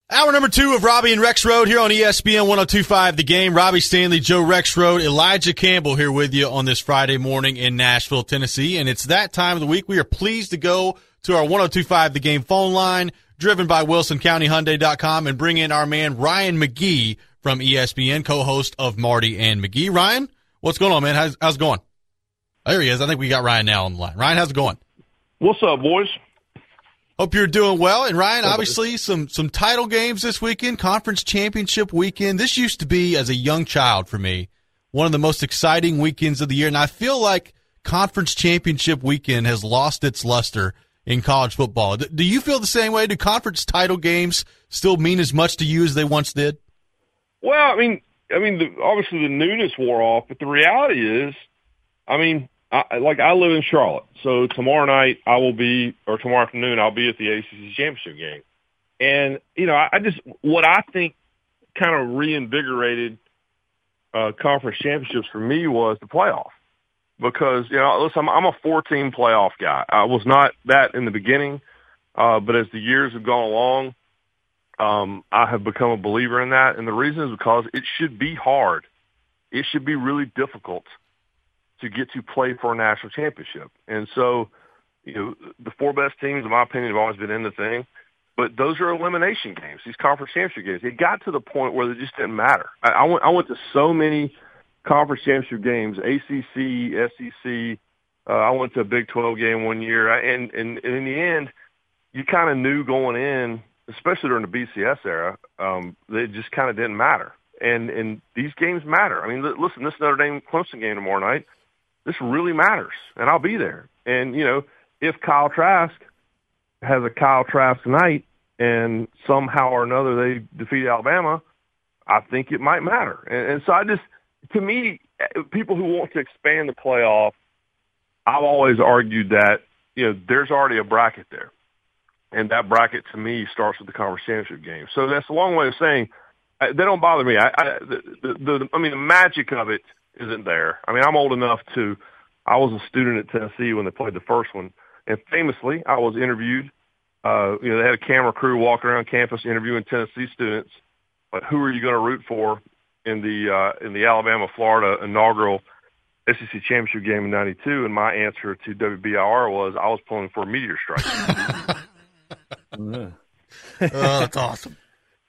Hour number 2 of Robbie and Rex Road here on ESPN 102.5 The Game. Robbie Stanley, Joe Rex Road, Elijah Campbell here with you on this Friday morning in Nashville, Tennessee. And it's that time of the week. We are pleased to go to our 102.5 The Game phone line, driven by WilsonCountyHyundai.com, and bring in our man Ryan McGee from ESPN, co-host of Marty and McGee. Ryan, what's going on, man? How's it going? Oh, there he is. I think we got Ryan now on the line. Ryan, how's it going? What's up, boys? Hope you're doing well. And Ryan, obviously some title games this weekend, conference championship weekend. This used to be, as a young child for me, one of the most exciting weekends of the year. And I feel like conference championship weekend has lost its luster in college football. Do you feel the same way? Do conference title games still mean as much to you as they once did? Well, I mean, obviously the newness wore off, but the reality is, I live in Charlotte, so tomorrow afternoon I'll be at the ACC championship game, and what I think kind of reinvigorated conference championships for me was the playoff, because listen, I'm a 4-team playoff guy. I was not that in the beginning, but as the years have gone along, I have become a believer in that, and the reason is because it should be hard. It should be really difficult to get to play for a national championship. And so, the 4 best teams, in my opinion, have always been in the thing. But those are elimination games, these conference championship games. It got to the point where they just didn't matter. I went to so many conference championship games, ACC, SEC. I went to a Big 12 game one year. And in the end, you kind of knew going in, especially during the BCS era, that it just kind of didn't matter. And these games matter. I mean, listen, this Notre Dame-Clemson game tomorrow night, this really matters, and I'll be there. And, if Kyle Trask has a Kyle Trask night and somehow or another they defeat Alabama, I think it might matter. And so to me, people who want to expand the playoff, I've always argued that, there's already a bracket there. And that bracket, to me, starts with the conference championship game. So that's a long way of saying they don't bother me. The magic of it isn't there. I mean, I'm old enough I was a student at Tennessee when they played the first one. And famously, I was interviewed. They had a camera crew walking around campus interviewing Tennessee students. But who are you going to root for in the Alabama-Florida inaugural SEC championship game in '92? And my answer to WBIR was I was pulling for a meteor strike. Oh, that's awesome.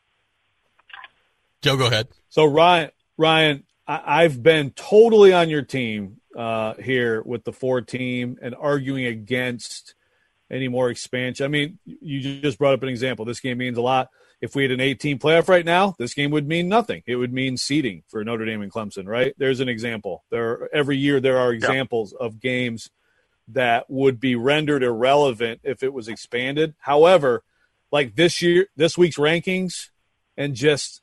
Joe, go ahead. So, Ryan, I've been totally on your team here with the 4-team and arguing against any more expansion. I mean, you just brought up an example. This game means a lot. If we had an 8-team playoff right now, this game would mean nothing. It would mean seeding for Notre Dame and Clemson, right? There's an example. Every year there are examples of games that would be rendered irrelevant if it was expanded. However, like this week's rankings and just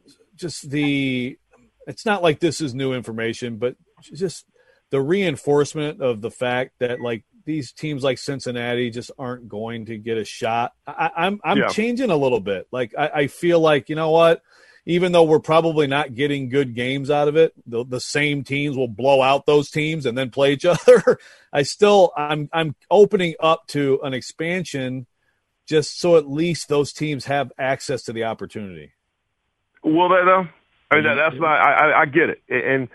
it's not like this is new information, but just the reinforcement of the fact that like these teams like Cincinnati just aren't going to get a shot. I'm changing a little bit. Like I feel like, you know what, even though we're probably not getting good games out of it, the same teams will blow out those teams and then play each other. I'm opening up to an expansion just so at least those teams have access to the opportunity. Will they though? I mean, that's I get it. And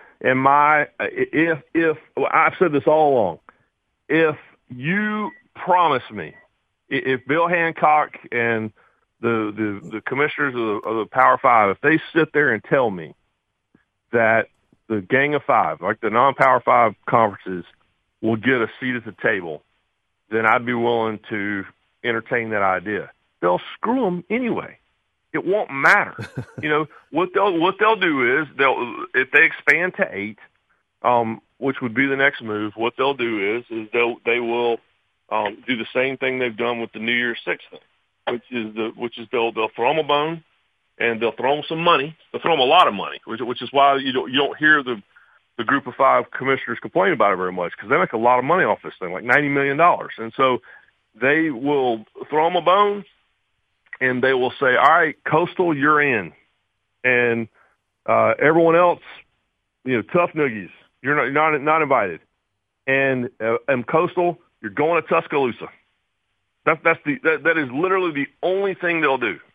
if I've said this all along, if you promise me, if Bill Hancock and the commissioners of the Power Five, if they sit there and tell me that the Gang of Five, like the non-Power Five conferences, will get a seat at the table, then I'd be willing to entertain that idea. They'll screw them anyway. It won't matter. What they'll do is if they expand to 8, which would be the next move. What they'll do is they will do the same thing they've done with the New Year's Six thing, which is they'll throw them a bone and they'll throw them some money. They'll throw them a lot of money, which is why you don't hear the Group of Five commissioners complain about it very much, because they make a lot of money off this thing, like $90 million, and so they will throw them a bone. And they will say, all right, Coastal, you're in. And everyone else, tough noogies, you're not invited. And Coastal, you're going to Tuscaloosa. That is literally the only thing they'll do.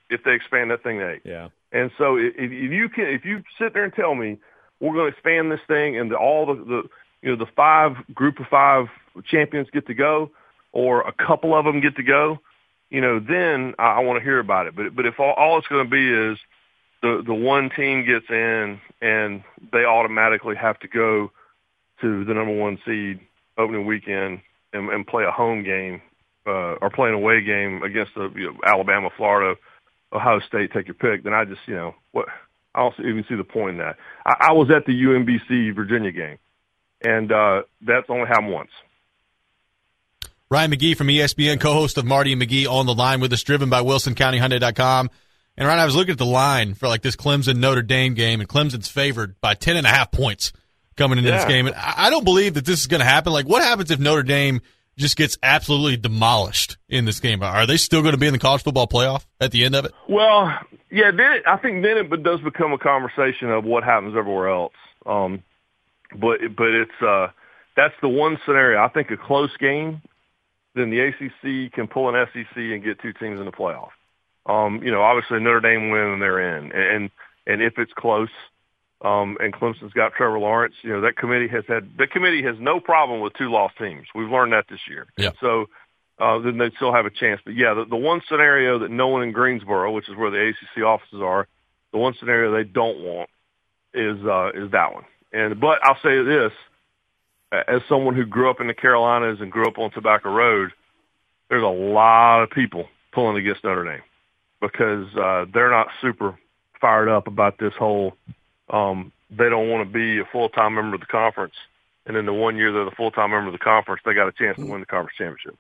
if they expand that thing to 8. Yeah. And so if you sit there and tell me we're going to expand this thing and all the group of 5 champions get to go, or a couple of them get to go, then I want to hear about it. But if all it's going to be is the one team gets in and they automatically have to go to the number 1 seed opening weekend and play a home game or play an away game against Alabama, Florida, Ohio State, take your pick, then I just, I don't even see the point in that. I was at the UMBC Virginia game, and that's only happened once. Ryan McGee from ESPN, co-host of Marty and McGee on the line with us, driven by WilsonCountyHyundai.com. And Ryan, I was looking at the line for this Clemson-Notre Dame game, and Clemson's favored by 10.5 points coming into this game. And I don't believe that this is going to happen. What happens if Notre Dame just gets absolutely demolished in this game? Are they still going to be in the college football playoff at the end of it? Well, yeah, I think then it does become a conversation of what happens everywhere else. But it's that's the one scenario. I think a close game, then the ACC can pull an SEC and get 2 teams in the playoff. Obviously Notre Dame win and they're in, and if it's close, and Clemson's got Trevor Lawrence, that committee has no problem with 2 lost teams. We've learned that this year. Yeah. So then they'd still have a chance. But yeah, the one scenario that no one in Greensboro, which is where the ACC offices are, the one scenario they don't want is that one. But I'll say this, as someone who grew up in the Carolinas and grew up on Tobacco Road, there's a lot of people pulling against Notre Dame because they're not super fired up about this whole they don't want to be a full-time member of the conference, and in the 1 year they're the full-time member of the conference, they got a chance to win the conference championship.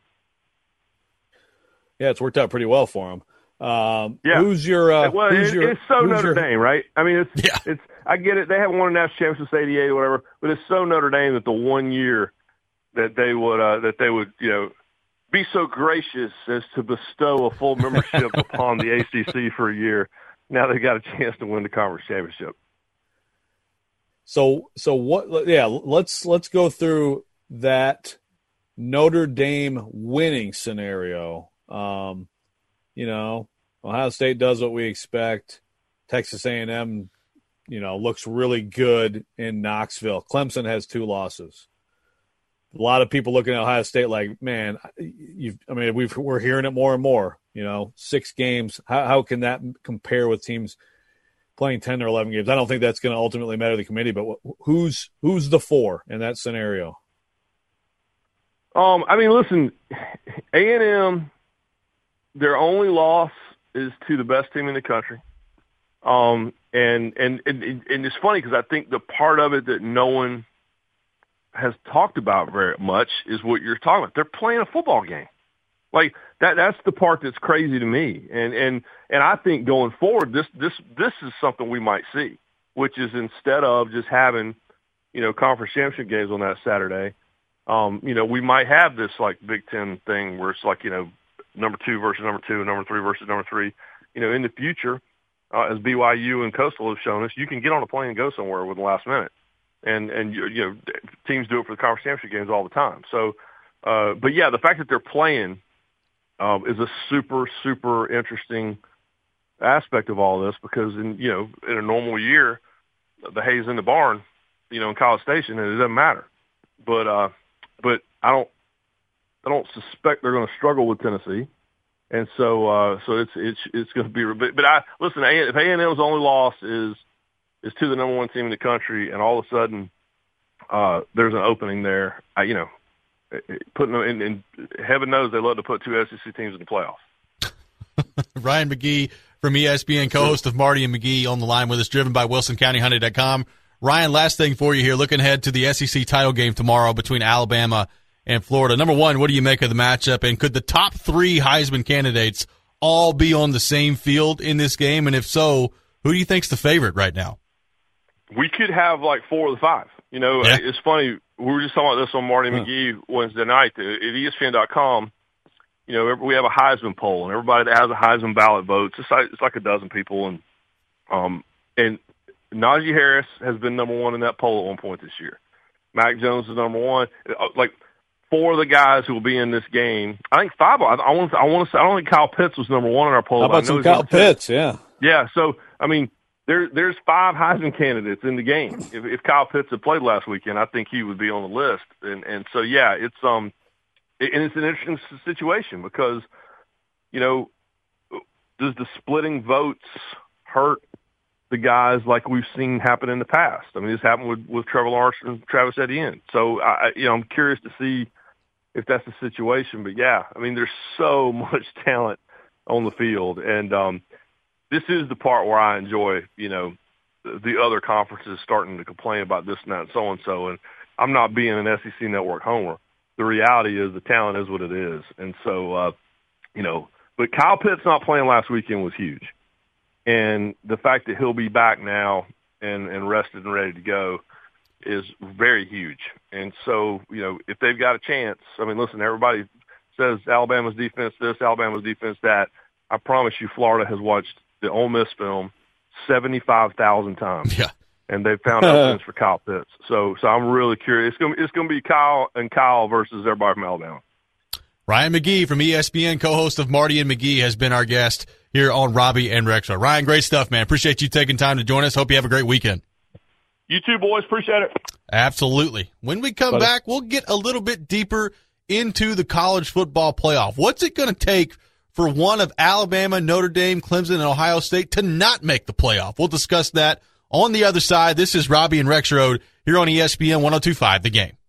Yeah, it's worked out pretty well for them. Yeah. Who's your? It's so Notre Dame, right? I mean, it's. I get it. They haven't won a national championship since '88 or whatever, but it's so Notre Dame that the 1 year that they would be so gracious as to bestow a full membership upon the ACC for a year. Now they got a chance to win the conference championship. So what? Yeah, let's go through that Notre Dame winning scenario. Ohio State does what we expect. Texas A&M, looks really good in Knoxville. Clemson has 2 losses. A lot of people looking at Ohio State like, man, we're hearing it more and more. 6 games. How can that compare with teams playing 10 or 11 games? I don't think that's going to ultimately matter to the committee. But who's the 4 in that scenario? Listen, A&M, their only loss is to the best team in the country. And it's funny because I think the part of it that no one has talked about very much is what you're talking about. They're playing a football game. That's the part that's crazy to me. And I think going forward, this is something we might see, which is instead of just having, conference championship games on that Saturday, we might have this Big Ten thing where it's number 2 versus number 2, number 3 versus number 3. In the future, as BYU and Coastal have shown us, you can get on a plane and go somewhere within the last minute. And teams do it for the conference championship games all the time. So, but yeah, the fact that they're playing is a super, super interesting aspect of all this because in a normal year, the hay's in the barn, in College Station, and it doesn't matter. But I don't suspect they're going to struggle with Tennessee, and so it's going to be. But listen, if A&M's only loss is to the number 1 team in the country, and all of a sudden there's an opening there, putting them in, heaven knows they love to put 2 SEC teams in the playoffs. Ryan McGee from ESPN, co-host of Marty and McGee on the line with us, driven by WilsonCountyHyundai.com. Ryan, last thing for you here, looking ahead to the SEC title game tomorrow between Alabama and Florida. Number 1, what do you make of the matchup, and could the top 3 Heisman candidates all be on the same field in this game? And if so, who do you think's the favorite right now? We could have 4 of the 5. It's funny. We were just talking about this on Marty McGee Wednesday night at ESPN.com. We have a Heisman poll, and everybody that has a Heisman ballot votes. It's like a dozen people, and Najee Harris has been number 1 in that poll at one point this year. Mac Jones is number 1. 4 of the guys who will be in this game, I think 5. I don't think Kyle Pitts was number 1 in our poll. How about some Kyle Pitts? Yeah. Yeah. So I mean, there's 5 Heisman candidates in the game. If Kyle Pitts had played last weekend, I think he would be on the list. And so yeah, it's and it's an interesting situation because, you know, does the splitting votes hurt the guys like we've seen happen in the past? I mean, this happened with Trevor Lawrence and Travis Etienne. So I'm curious to see if that's the situation. But yeah, I mean, there's so much talent on the field, and this is the part where I enjoy, you know, the other conferences starting to complain about this and that and so. And I'm not being an SEC Network homer. The reality is the talent is what it is. And so, you know, but Kyle Pitts not playing last weekend was huge. And the fact that he'll be back now and rested and ready to go is very huge. And so, you know, if they've got a chance, I mean, listen, everybody says Alabama's defense this, Alabama's defense that. I promise you Florida has watched the Ole Miss film 75,000 times. Yeah. And they've found evidence for Kyle Pitts. So I'm really curious. It's going to be Kyle versus everybody from Alabama. Ryan McGee from ESPN, co-host of Marty and McGee, has been our guest here on Robbie and Rex. Ryan, great stuff, man. Appreciate you taking time to join us. Hope you have a great weekend. You too, boys. Appreciate it. Absolutely. When we come back, we'll get a little bit deeper into the college football playoff. What's it going to take for one of Alabama, Notre Dame, Clemson, and Ohio State to not make the playoff? We'll discuss that on the other side. This is Robbie and Rex Road here on ESPN 102.5 The Game.